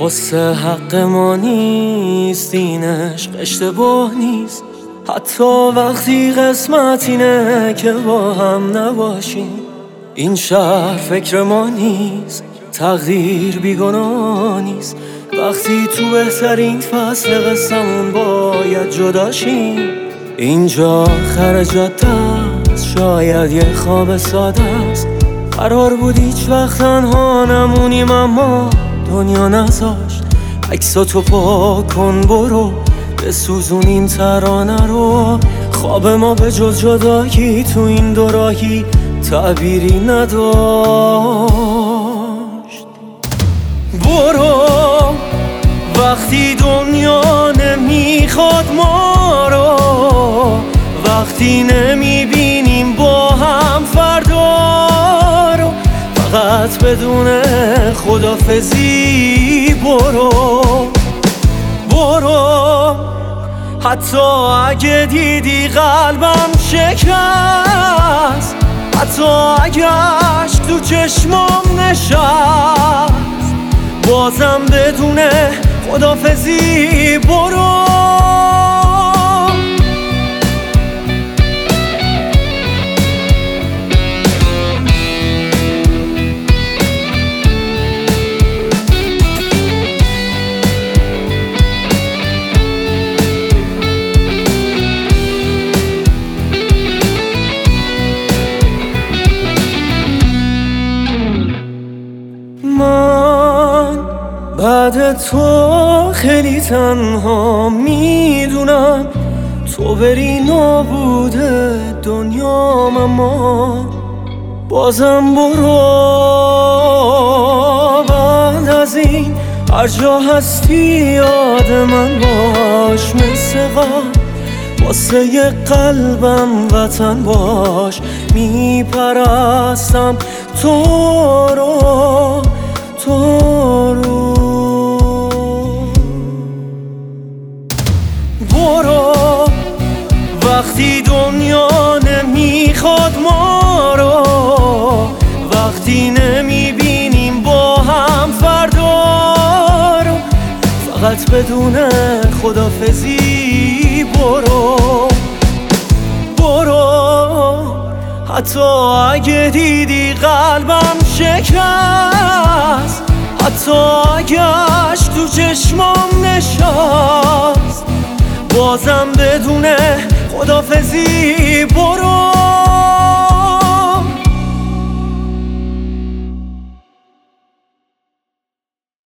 واسه حق ما نیست این عشق، اشتباه نیست حتی وقتی قسمت اینه که با هم نباشیم. این شهر فکر ما نیست، تقدیر بیگناه نیست. وقتی تو بهترین فصل قصمون باید جداشیم. اینجا آخر جاده است، شاید یه خواب ساده است. قرار بود هیچ وقت تنها نمونیم اما دنیا نذاشت. عکساتو پاک کن برو، بسوزون این ترانه رو. خواب ما به جز جدایی تو این دوراهی تعبیری نداشت. برو وقتی دنیا نمیخواد ما رو، وقتی نمیبینیم با هم فردا رو، فقط بدون خدافزی برو. برو حتی اگه دیدی قلبم شکست، حتی اگه عشق تو چشمام نشست، بازم بدون خدافزی برو. من بعد تو خیلی تنها میدونم، تو بری نابوده دنیام اما بازم برو. بعد از این هر جا هستی یاد من باش، مثل قبل واسه ی قلبم وطن باش. میپرستم تو رو، تو رو. برو وقتی دنیا نمیخواد ما رو، وقتی نمیبینیم با هم فردا رو، فقط بدون خدافزی برو. برو حتی اگه دیدی قلبم شکست، حتی اگه عشق تو چشمام نشست، بازم بدون خدافزی برو.